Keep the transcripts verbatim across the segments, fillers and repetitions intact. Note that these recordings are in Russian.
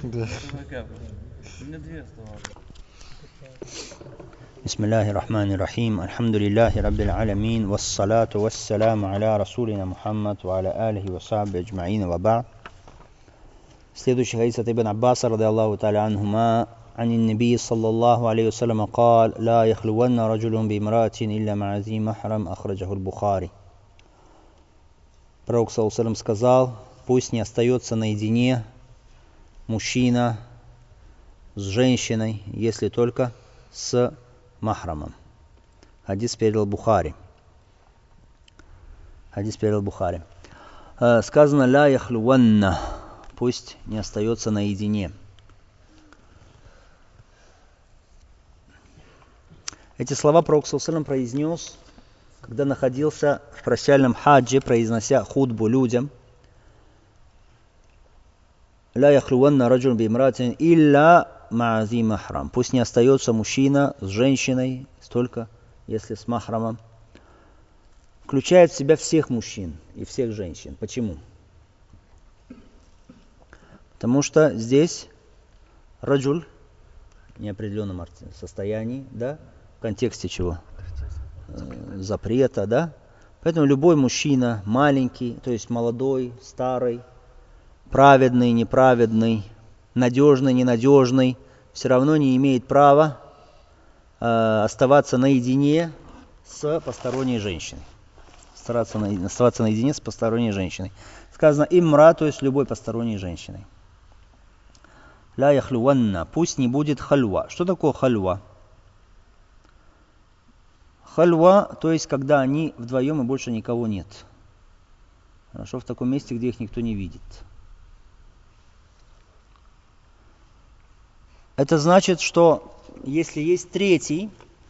Да. Бисмиллахи рахмани рахим. Альхамдулиллахи раббил алямин. Вассалату вассаляму аля расулина Мухаммад ва аля алихи ва сахби аджмаин ва ба'д. Следующий хадис от Ибн Аббаса ради Аллаху та'аля анхума. عن النبي صلى الله عليه وسلم قال لا يخلون رجل بامرأة إلا مع ذي محرم أخرجه البخاري. Пророк саллаллаху алейхи ва саллям сказал: пусть не остается наедине мужчина с женщиной, если только с махрамом. Хадис передал Бухари. Хадис передал Бухари. Сказано ла яхлуванна, пусть не остается наедине. Эти слова пророк саллаллаху алейхи ва саллям произнес, когда находился в прощальном хаджи, произнося хутбу людям. Ла яхлуванна раджулун бимратин илля ма'а зи махрам. Пусть не остается мужчина с женщиной, только если с махрамом. Включает в себя всех мужчин и всех женщин. Почему? Потому что здесь раджуль в неопределенном состоянии, да, в контексте чего? Э, запрета, да? Поэтому любой мужчина, маленький, то есть молодой, старый, праведный, неправедный, надежный, ненадежный, все равно не имеет права э, оставаться наедине с посторонней женщиной. Стараться на, оставаться наедине с посторонней женщиной. Сказано имра, то есть любой посторонней женщиной. Ла яхлюванна, пусть не будет хальва. Что такое хальва? Хальва, то есть когда они вдвоем и больше никого нет. Хорошо, в таком месте, где их никто не видит. Это значит, что если есть третий,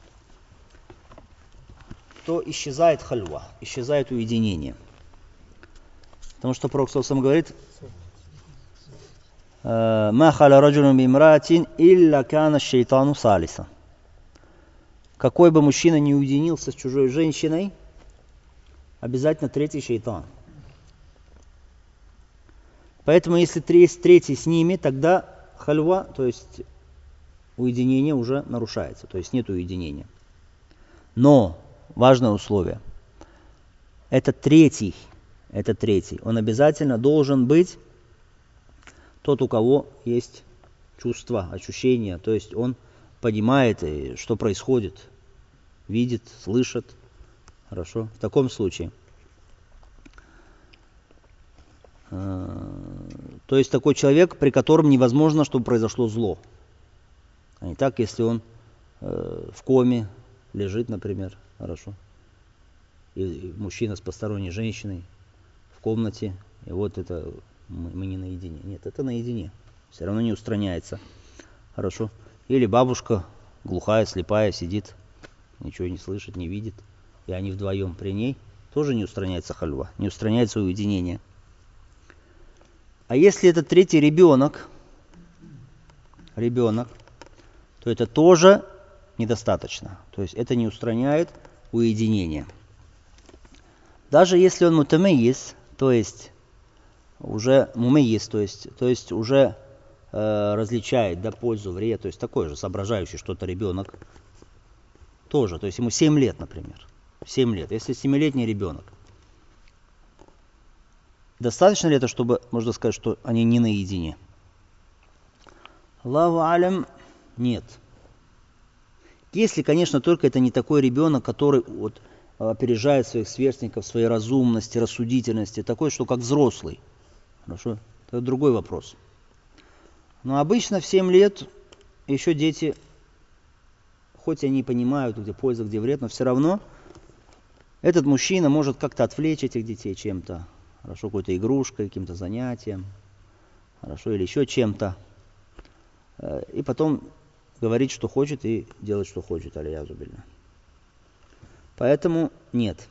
то исчезает хальва, исчезает уединение. Потому что пророк саллаллаху алейхи ва саллям говорит: «Ма халя раджулун бимраатин илля кана шайтану салиса». Какой бы мужчина не уединился с чужой женщиной, обязательно третий шайтан. Поэтому если есть третий с ними, тогда хальва, то есть уединение, уже нарушается, то есть нет уединения. Но важное условие. Это третий, это третий. Он обязательно должен быть тот, у кого есть чувства, ощущения, то есть он понимает, что происходит, видит, слышит. Хорошо? В таком случае. То есть такой человек, при котором невозможно, чтобы произошло зло. А не так, если он в коме лежит, например, хорошо. И мужчина с посторонней женщиной в комнате, и вот это мы, мы не наедине. Нет, это наедине. Все равно не устраняется. Хорошо. Или бабушка глухая, слепая сидит, ничего не слышит, не видит, и они вдвоем при ней, тоже не устраняется хальва, не устраняется уединение. А если это третий ребенок, ребенок, то это тоже недостаточно. То есть это не устраняет уединение. Даже если он мутамейис, то есть уже мумейис, то есть, то есть уже э, различает, да, пользу, вред, то есть такой же соображающий что-то ребенок, тоже, то есть ему семь лет, например, семь лет, если семилетний ребенок. Достаточно ли это, чтобы можно сказать, что они не наедине? Аллаху алям, нет. Если, конечно, только это не такой ребенок, который вот опережает своих сверстников, своей разумности, рассудительности, такой, что как взрослый. Хорошо? Это другой вопрос. Но обычно в семь лет еще дети, хоть они понимают, где польза, где вред, но все равно этот мужчина может как-то отвлечь этих детей чем-то. Хорошо, какой-то игрушкой, каким-то занятием. Хорошо, или еще чем-то. И потом говорить, что хочет, и делать, что хочет. Аль-язу билля. Поэтому нет.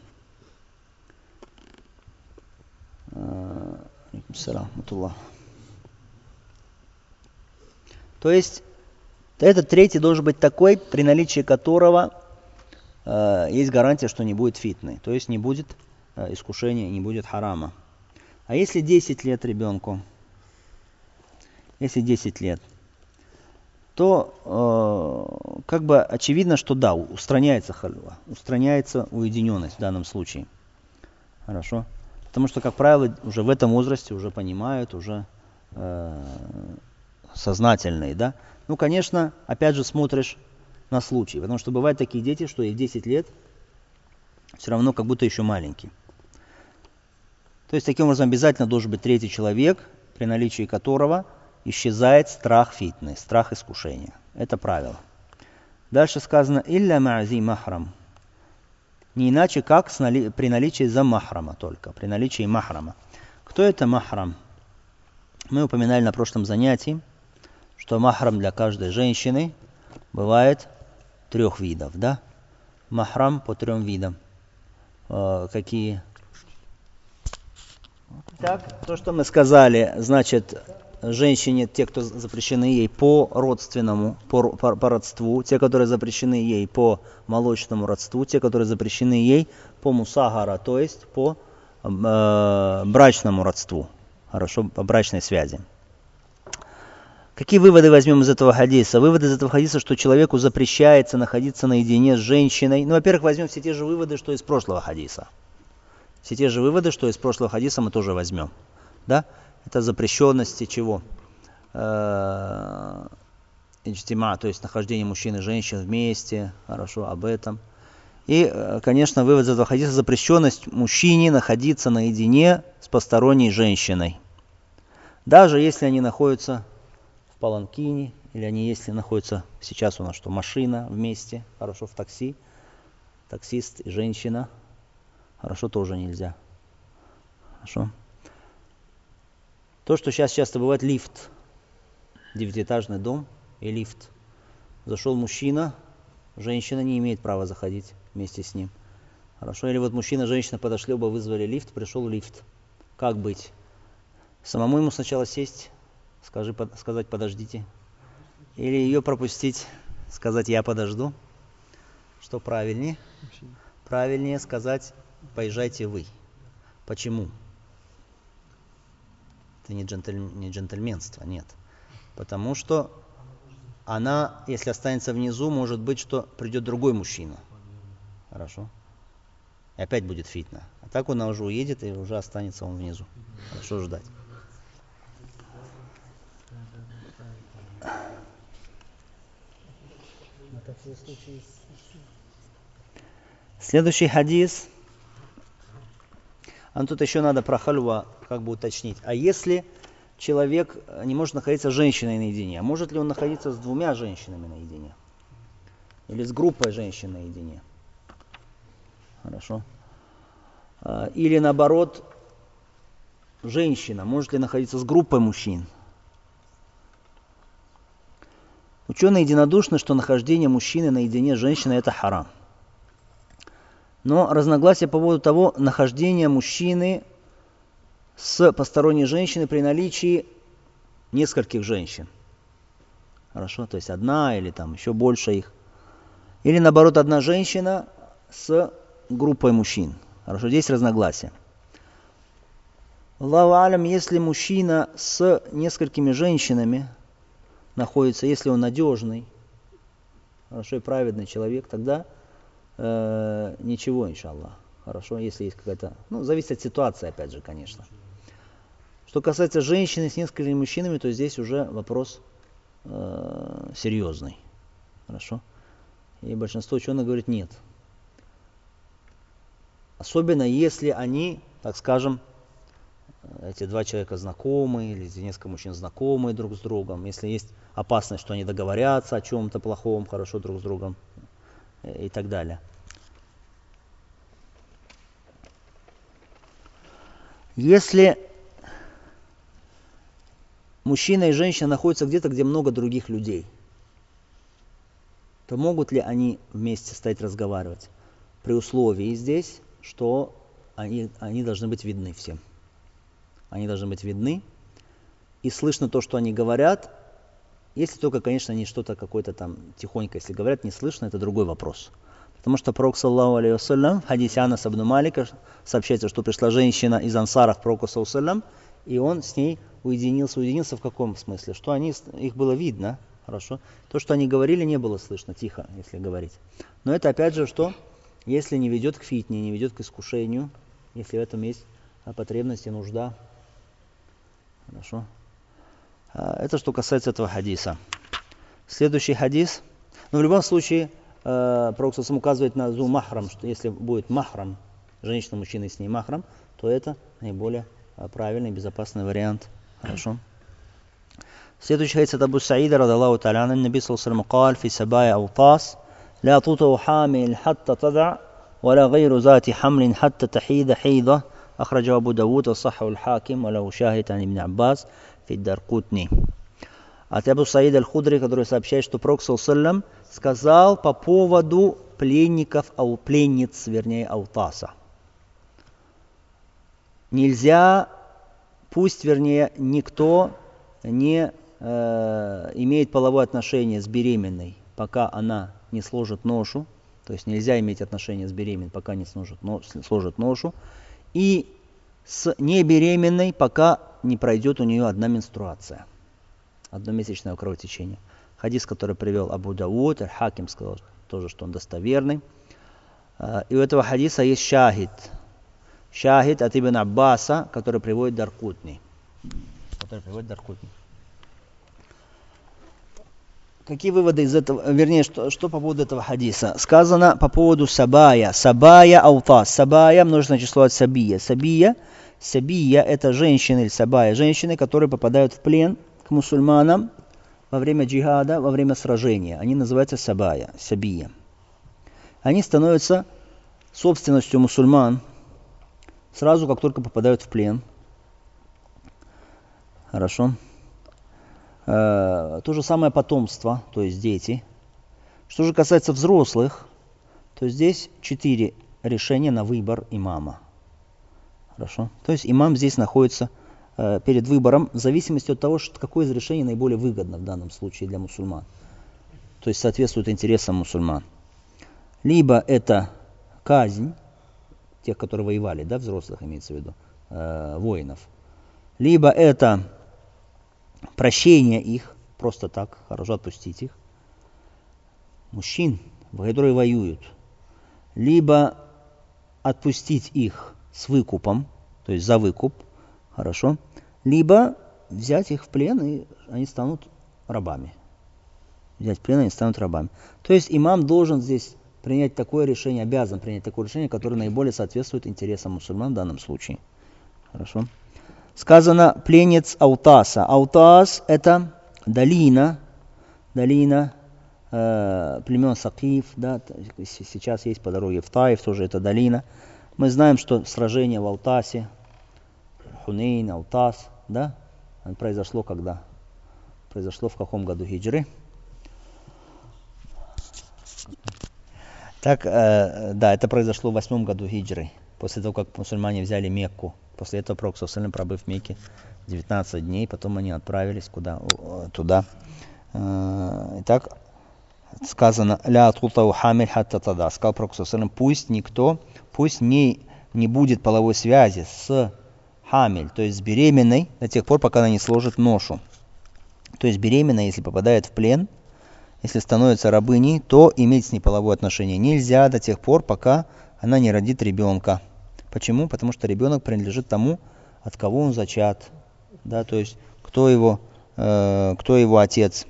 То есть этот третий должен быть такой, при наличии которого э, есть гарантия, что не будет фитны, то есть не будет э, искушения, не будет харама. А если десять лет ребенку, если десять лет, то э, как бы очевидно, что да, устраняется хальва, устраняется уединенность в данном случае. Хорошо? Потому что, как правило, уже в этом возрасте уже понимают, уже э, сознательные, да. Ну, конечно, опять же смотришь на случай, потому что бывают такие дети, что и в десять лет все равно как будто еще маленький. То есть, таким образом, обязательно должен быть третий человек, при наличии которого исчезает страх фитны, страх искушения. Это правило. Дальше сказано «Илля ма'зи махрам». Не иначе, как с нали... при наличии за махрама только, при наличии махрама. Кто это махрам? Мы упоминали на прошлом занятии, что махрам для каждой женщины бывает трех видов, да? Махрам по трем видам. Э, какие? Так, то, что мы сказали, значит, женщине, те, кто запрещены ей по родственному, по, по, по родству, те, которые запрещены ей по молочному родству, те, которые запрещены ей по мусагара, то есть по э, брачному родству, хорошо, по брачной связи. Какие выводы возьмем из этого хадиса? Выводы из этого хадиса, что человеку запрещается находиться наедине с женщиной. Ну, во-первых, возьмем все те же выводы, что из прошлого хадиса. Все те же выводы, что из прошлого хадиса мы тоже возьмем. Да? Это запрещенности чего? Иджтима, то есть нахождение мужчин и женщин вместе. Хорошо, об этом. И, конечно, вывод из этого хадиса — запрещенность мужчине находиться наедине с посторонней женщиной. Даже если они находятся в паланкине, или они если находятся, сейчас у нас что, машина вместе, хорошо, в такси, таксист и женщина, хорошо, тоже нельзя. Хорошо. То, что сейчас часто бывает, лифт, девятиэтажный дом и лифт. Зашел мужчина, женщина не имеет права заходить вместе с ним. Хорошо, или вот мужчина и женщина подошли, оба вызвали лифт, пришел лифт. Как быть? Самому ему сначала сесть, скажи, под, сказать подождите. Или ее пропустить, сказать я подожду. Что правильнее? Правильнее сказать поезжайте вы. Почему? Это не, джентль, не джентльменство, нет. Потому что она, если останется внизу, может быть, что придет другой мужчина. Хорошо. И опять будет фитна. А так он уже уедет, и уже останется он внизу. Хорошо ждать. Следующий хадис. А тут еще надо про хальва как бы уточнить. А если человек не может находиться с женщиной наедине, а может ли он находиться с двумя женщинами наедине? Или с группой женщин наедине? Хорошо. Или наоборот, женщина может ли находиться с группой мужчин? Ученые единодушны, что нахождение мужчины наедине с женщиной — это харам. Но разногласия по поводу того, нахождения мужчины с посторонней женщиной при наличии нескольких женщин. Хорошо, то есть одна или там еще больше их. Или наоборот, одна женщина с группой мужчин. Хорошо, здесь разногласия. Аллаху алям, если мужчина с несколькими женщинами находится, если он надежный, хорошо, и праведный человек, тогда э, ничего, иншаллах. Хорошо, если есть какая-то... Ну, зависит от ситуации, опять же, конечно. Что касается женщины с несколькими мужчинами, то здесь уже вопрос э, серьезный. Хорошо. И большинство ученых говорит нет. Особенно если они, так скажем, эти два человека знакомы, или эти несколько мужчин знакомы друг с другом, если есть опасность, что они договорятся о чем-то плохом, хорошо друг с другом и так далее. Если мужчина и женщина находятся где-то, где много других людей, то могут ли они вместе стоять разговаривать? При условии здесь, что они, они должны быть видны всем. Они должны быть видны, и слышно то, что они говорят, если только, конечно, они что-то какое-то там тихонько, если говорят, не слышно, это другой вопрос. Потому что пророк, саллаллаху алейхи вассалям, в хадисе Анаса ибн Малика сообщается, что пришла женщина из ансаров к пророку, саллаллаху алейхи вассалям, и он с ней уединился. Уединился в каком смысле? Что они, их было видно, хорошо. То, что они говорили, не было слышно, тихо, если говорить. Но это опять же, что? Если не ведет к фитне, не ведет к искушению, если в этом есть потребность и нужда. Хорошо. Это что касается этого хадиса. Следующий хадис. Но в любом случае, пророк сам указывает на зу махрам, что если будет махрам, женщина, мужчина с ней махрам, то это наиболее правильный, безопасный вариант. Хорошо. Следующий хадис от Абу Саида, радаллаху та'аля анху, Наби саллаллаху алейхи ва саллям قال في سبايا أوطاس لا تطع حامل حتى تضع ولا غير ذات حمل حتى تحيض حيضة أخرجه أبو داود وصححه الحاكم وله شاهد عن ابن عباس في الدارقطني. От Абу Саида аль-Худри, который сообщает, что пророк саллаллаху алейхи ва саллям сказал по поводу пленников, ау, пленниц, вернее, Аутаса. Нельзя, пусть, вернее, никто не э, имеет половое отношение с беременной, пока она не сложит ношу. То есть нельзя иметь отношения с беременной, пока не сложит, но, сложит ношу. И с небеременной, пока не пройдет у нее одна менструация. Одномесячное кровотечение. Хадис, который привел Абу Дауд, Аль-Хаким сказал тоже, что он достоверный. И у этого хадиса есть шахид. Шахид от Ибн Аббаса, который приводит Даркутни. Который приводит Даркутни. Какие выводы из этого, вернее, что, что по поводу этого хадиса? Сказано по поводу сабая. Сабая аутас. Сабая множественное число от сабия. Сабия, сабия это женщины или сабая. Женщины, которые попадают в плен к мусульманам во время джихада, во время сражения. Они называются сабая, сабия. Они становятся собственностью мусульман сразу, как только попадают в плен. Хорошо. Э, то же самое потомство, то есть дети. Что же касается взрослых, то здесь четыре решения на выбор имама. Хорошо. То есть имам здесь находится э, перед выбором в зависимости от того, что, какое из решений наиболее выгодно в данном случае для мусульман. То есть соответствует интересам мусульман. Либо это казнь тех, которые воевали, да, взрослых имеется в виду, э, воинов. Либо это прощение их, просто так, хорошо отпустить их. Мужчин, которые воюют. Либо отпустить их с выкупом, то есть за выкуп, хорошо. Либо взять их в плен, и они станут рабами. Взять в плен, и они станут рабами. То есть имам должен здесь принять такое решение, обязан принять такое решение, которое наиболее соответствует интересам мусульман в данном случае. Хорошо. Сказано пленниц Аутаса. Аутас это долина, долина э, племен Сакиф, да, сейчас есть по дороге в Таиф, тоже это долина. Мы знаем, что сражение в Аутасе, Хунейн, Аутас, да, произошло когда? Произошло в каком году хиджры? Так, э, да, это произошло в восьмом году хиджры, после того, как мусульмане взяли Мекку. После этого пророк саллаллаху алейхи ва саллям, пробыв в Мекке девятнадцать дней, потом они отправились куда? Туда. Итак, сказано, ля тутау хамиль хатта тада. Сказал пророк саллаллаху алейхи ва саллям, пусть никто, пусть не, не будет половой связи с хамиль, то есть с беременной, до тех пор, пока она не сложит ношу. То есть беременная, если попадает в плен, если становится рабыней, то иметь с ней половое отношение нельзя до тех пор, пока она не родит ребенка. Почему? Потому что ребенок принадлежит тому, от кого он зачат. Да, то есть, кто его, э, кто его отец.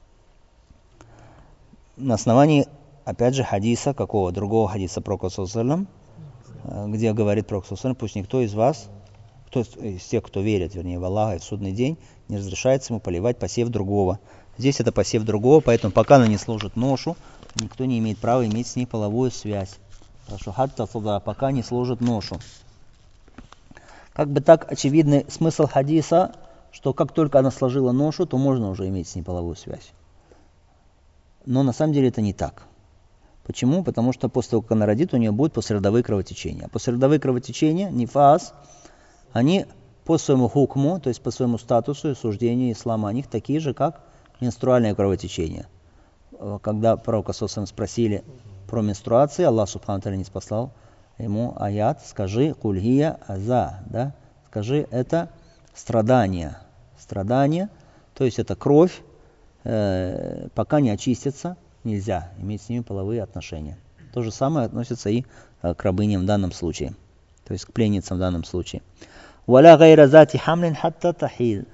На основании, опять же, хадиса, какого другого хадиса пророка саллаллаху алейхи ва саллям, где говорит пророк саллаллаху алейхи ва саллям, пусть никто из вас, кто из тех, кто верит, вернее, в Аллаха и в судный день, не разрешается ему поливать посев другого. Здесь это посев другого, поэтому пока она не сложит ношу, никто не имеет права иметь с ней половую связь. Хорошо, хатта туда, пока не сложит ношу. Как бы так очевидный смысл хадиса, что как только она сложила ношу, то можно уже иметь с ней половую связь. Но на самом деле это не так. Почему? Потому что после того, как она родит, у нее будут послеродовые кровотечения. А послеродовые кровотечения, нифас, они по своему хукму, то есть по своему статусу и суждению ислама, они такие же, как менструальное кровотечение. Когда пророка саллаллаху алейхи ва саллям спросили про менструации, Аллах субхану тааля не спасал ему аят, скажи кульгия аза, да, скажи, это страдания. Страдания, то есть это кровь, э, пока не очистится, нельзя иметь с ними половые отношения. То же самое относится и э, к рабыням в данном случае, то есть к пленницам в данном случае. وَلَا غَيْرَ ذَاتِ حَمْلٍ حَتَّى تَحِيضَ.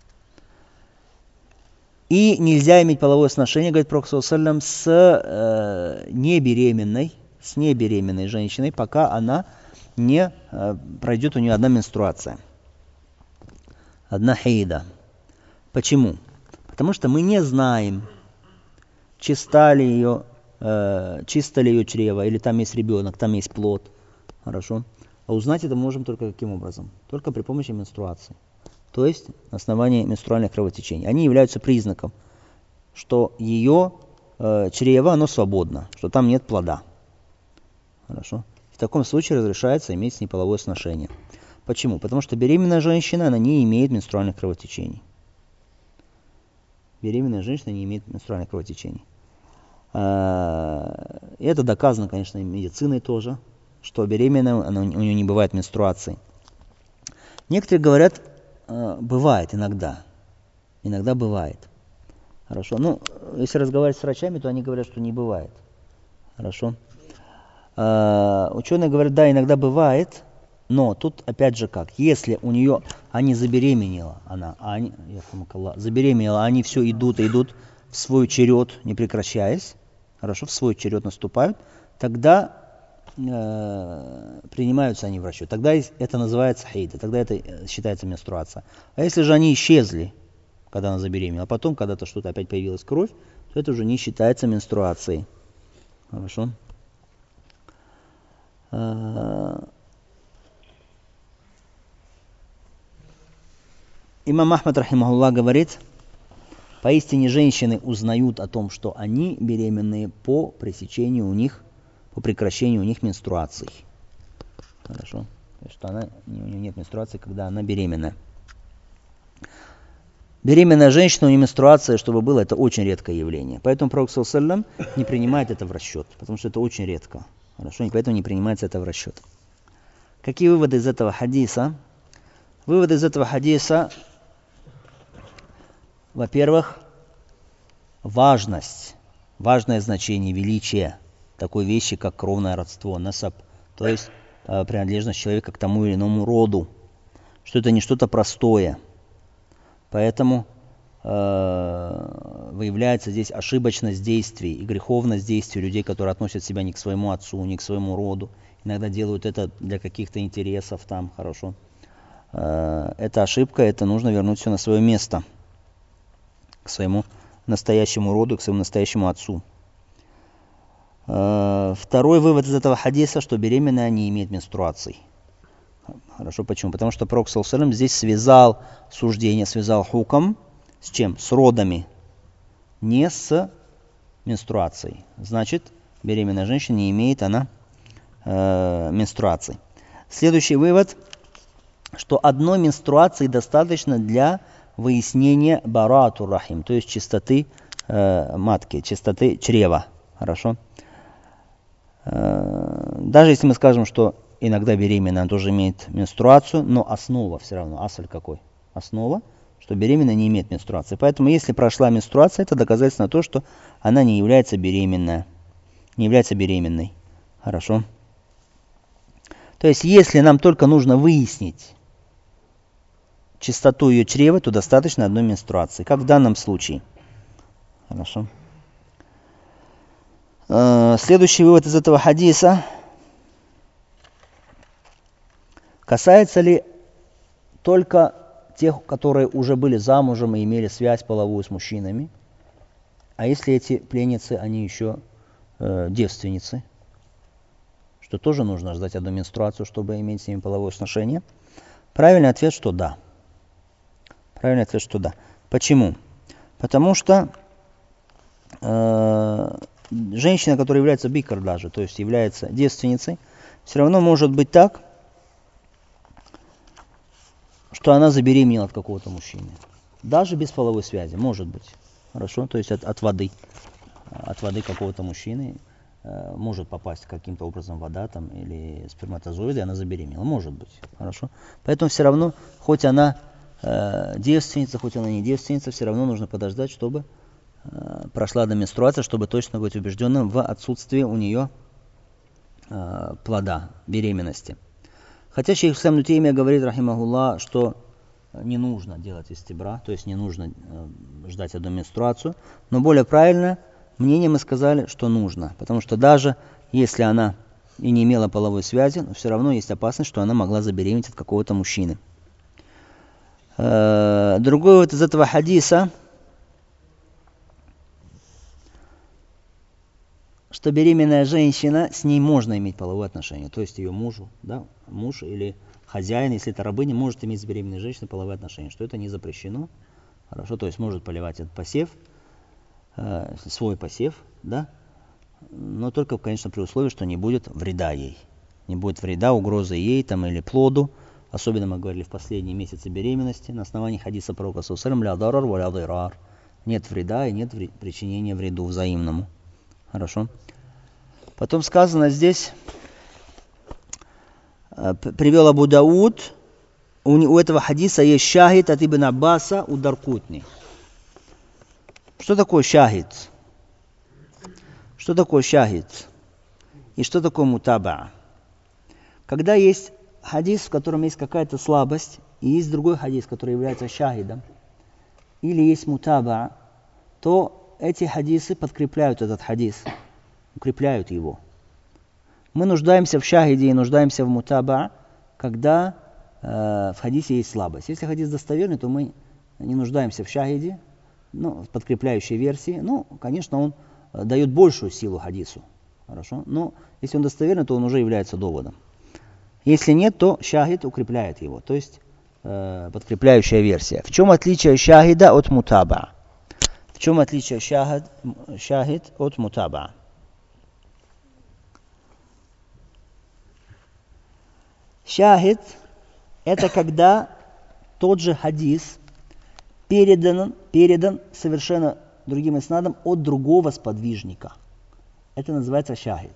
И нельзя иметь половое сношение, говорит Пророк саллаллаху алейхи ва саллям, с э, небеременной, с небеременной женщиной, пока она не э, пройдет у нее одна менструация. Одна хейда. Почему? Потому что мы не знаем, чиста ли ее, э, чисто ли ее чрево, или там есть ребенок, там есть плод. Хорошо? А узнать это можем только каким образом? Только при помощи менструации. То есть на основании менструальных кровотечений. Они являются признаком, что ее э, чрево, оно свободно, что там нет плода. Хорошо? В таком случае разрешается иметь с ней половое сношение. Почему? Потому что беременная женщина, она не имеет менструальных кровотечений. Беременная женщина не имеет менструальных кровотечений. И это доказано, конечно, медициной тоже, что беременная, она, у нее не бывает менструации. Некоторые говорят, бывает иногда. Иногда бывает. Хорошо. Ну, если разговаривать с врачами, то они говорят, что не бывает. Хорошо. Ученые говорят, да, иногда бывает, но тут опять же как, если у нее, они забеременела, она, а они, забеременела, они все идут и идут в свой черед, не прекращаясь, хорошо, в свой черед наступают, тогда э, принимаются они в расчет. Тогда это называется хейда, тогда это считается менструация. А если же они исчезли, когда она забеременела, а потом когда-то что-то опять появилась кровь, то это уже не считается менструацией. Хорошо. Имам Ахмад, рахимахуллах, говорит, поистине женщины узнают о том, что они беременные по пресечению у них, по прекращению у них менструаций. Хорошо. То есть, что она, у нее нет менструации, когда она беременна. Беременная женщина, у нее менструация, чтобы было, это очень редкое явление. Поэтому Пророк саллаллаху алейхи ва саллям не принимает это в расчет, потому что это очень редко. Хорошо, и поэтому не принимается это в расчет. Какие выводы из этого хадиса? Выводы из этого хадиса, во-первых, важность, важное значение, величие такой вещи, как кровное родство, насаб, то есть э, принадлежность человека к тому или иному роду, что это не что-то простое. Поэтому э, выявляется здесь ошибочность действий и греховность действий людей, которые относят себя не к своему отцу, не к своему роду. Иногда делают это для каких-то интересов там, хорошо. Э, это ошибка, это нужно вернуть все на свое место. К своему настоящему роду, к своему настоящему отцу. Э, второй вывод из этого хадиса, что беременная не имеет менструаций. Хорошо, почему? Потому что Пророк саллаллаху алейхи ва саллям здесь связал суждение, связал хукам с чем? С родами, не с менструацией. Значит, беременная женщина не имеет она э, менструаций. Следующий вывод, что одной менструации достаточно для выяснение барату рахим, то есть чистоты э, матки, чистоты чрева. Хорошо? Э, даже если мы скажем, что иногда беременная тоже имеет менструацию, но основа все равно, асль какой? Основа, что беременная не имеет менструации. Поэтому если прошла менструация, это доказательство на то, что она не является беременной. Не является беременной. Хорошо? То есть, если нам только нужно выяснить чистоту ее чрева, то достаточно одной менструации, как в данном случае. Хорошо. Следующий вывод из этого хадиса. Касается ли только тех, которые уже были замужем и имели связь половую с мужчинами, а если эти пленницы, они еще э, девственницы, что тоже нужно ждать одну менструацию, чтобы иметь с ними половое сношение? Правильный ответ, что да. Правильный ответ, что да. Почему? Потому что э, женщина, которая является бикр даже, то есть является девственницей, все равно может быть так, что она забеременела от какого-то мужчины. Даже без половой связи, может быть. Хорошо? То есть от, от воды. От воды какого-то мужчины э, может попасть каким-то образом вода там, или сперматозоиды, и она забеременела. Может быть. Хорошо? Поэтому все равно, хоть она э, девственница, хоть она не девственница, все равно нужно подождать, чтобы э, прошла до менструации, чтобы точно быть убежденным в отсутствии у нее э, плода, беременности. Хотя шейх Ислам Ибн Теймия говорит, рахимахуллах, что не нужно делать истибра, то есть не нужно э, ждать одну менструацию, но более правильно мнение мы сказали, что нужно, потому что даже если она и не имела половой связи, но все равно есть опасность, что она могла забеременеть от какого-то мужчины. Э, другой вот из этого хадиса, что беременная женщина, с ней можно иметь половые отношения, то есть ее мужу, да, муж или хозяин, если это рабыня, может иметь с беременной женщиной половые отношения, что это не запрещено, хорошо, то есть может поливать этот посев, э, свой посев, да, но только, конечно, при условии, что не будет вреда ей, не будет вреда, угрозы ей там или плоду, особенно мы говорили в последние месяцы беременности, на основании хадиса пророка саллаллаху алейхи ва саллям, ля дарар ва ля дирар, нет вреда и нет вред, причинения вреду взаимному, хорошо. Потом сказано здесь, привел Абу Дауд, у, у этого хадиса есть шахид от Ибн Аббаса у Даркутни. Что такое шахид? Что такое шахид? И что такое мутаба? Когда есть хадис, в котором есть какая-то слабость, и есть другой хадис, который является шахидом, или есть мутаба, то эти хадисы подкрепляют этот хадис, укрепляют его. Мы нуждаемся в шахиде и нуждаемся в мутаба, когда э, в хадисе есть слабость. Если хадис достоверный, то мы не нуждаемся в шахиде, ну, в подкрепляющей версии. Ну, конечно, он э, дает большую силу хадису. Хорошо? Но если он достоверный, то он уже является доводом. Если нет, то шахид укрепляет его, то есть э, подкрепляющая версия. В чем отличие шахида от мутаба? В чем отличие шахид, шахид от мутаба? Шахид – это когда тот же хадис передан, передан совершенно другим иснадом от другого сподвижника. Это называется шахид.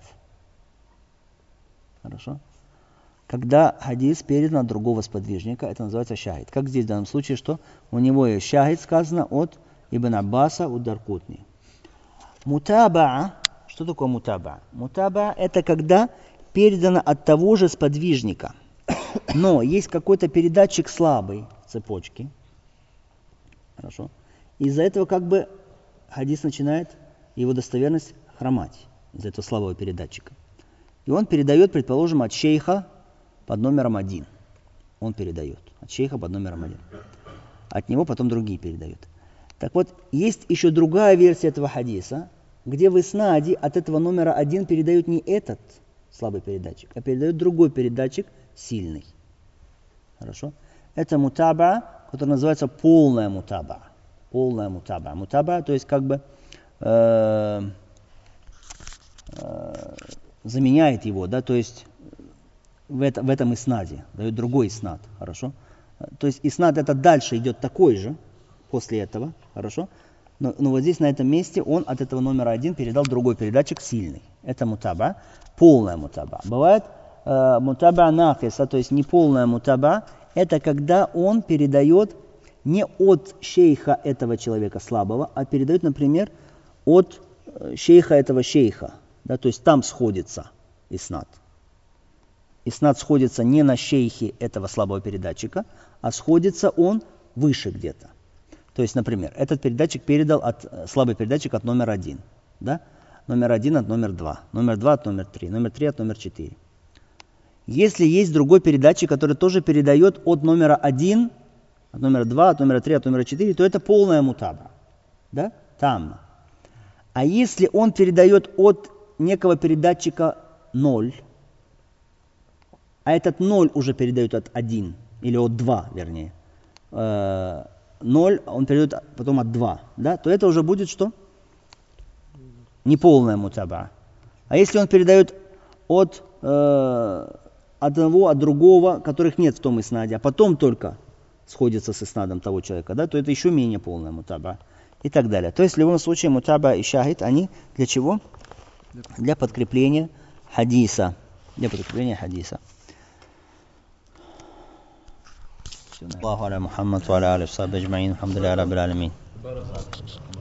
Хорошо? Когда хадис передан от другого сподвижника, это называется шахид. Как здесь в данном случае, что у него есть шахид, сказано от Ибн Аббаса, от Даркутни. Мутаба. Что такое мутаба? Мутаба – это когда передано от того же сподвижника. Но есть какой-то передатчик слабый цепочки. Хорошо. Из-за этого как бы хадис начинает его достоверность хромать. Из-за этого слабого передатчика. И он передает, предположим, от шейха под номером один. Он передает. От шейха под номером один. От него потом другие передают. Так вот, есть еще другая версия этого хадиса, где в иснаде от этого номера один передают не этот слабый передатчик, а передает другой передатчик, сильный. Хорошо? Это мутаба, который называется полная мутаба. Полная мутаба. Мутаба, то есть как бы э, э, заменяет его, да, то есть в, это, в этом иснаде, дает другой иснад. Хорошо? То есть иснад это дальше идет такой же, после этого, хорошо? Но, но вот здесь на этом месте он от этого номера один передал другой передатчик сильный. Это мутаба, полная мутаба. Бывает э, мутаба накиса, то есть неполная мутаба, это когда он передает не от шейха этого человека слабого, а передает, например, от шейха этого шейха. Да, то есть там сходится иснад. Иснад сходится не на шейхе этого слабого передатчика, а сходится он выше где-то. То есть, например, этот передатчик передал от, слабый передатчик от номера один. Да? Номер один от номер два. Номер два от номер три. Номер три от номер четыре. Если есть другой передатчик, который тоже передает от номера один, от номера два, от номера три, от номера четыре, то это полная мутаба. Да? Там. А если он передает от некого передатчика ноль, а этот ноль уже передает от один, или от два, вернее, ноль, он передает потом от два, да, то это уже будет что? Неполная мутаба. А если он передает от э, одного, от другого, которых нет в том иснаде, а потом только сходится с иснадом того человека, да, то это еще менее полная мутаба. И так далее. То есть в любом случае мутаба и шахид, они для чего? Для подкрепления хадиса. Для подкрепления хадиса. Аллаху аля Мухаммад ва аля али ва сахби аджмаин. Алхамдулиллахи раббил алямин.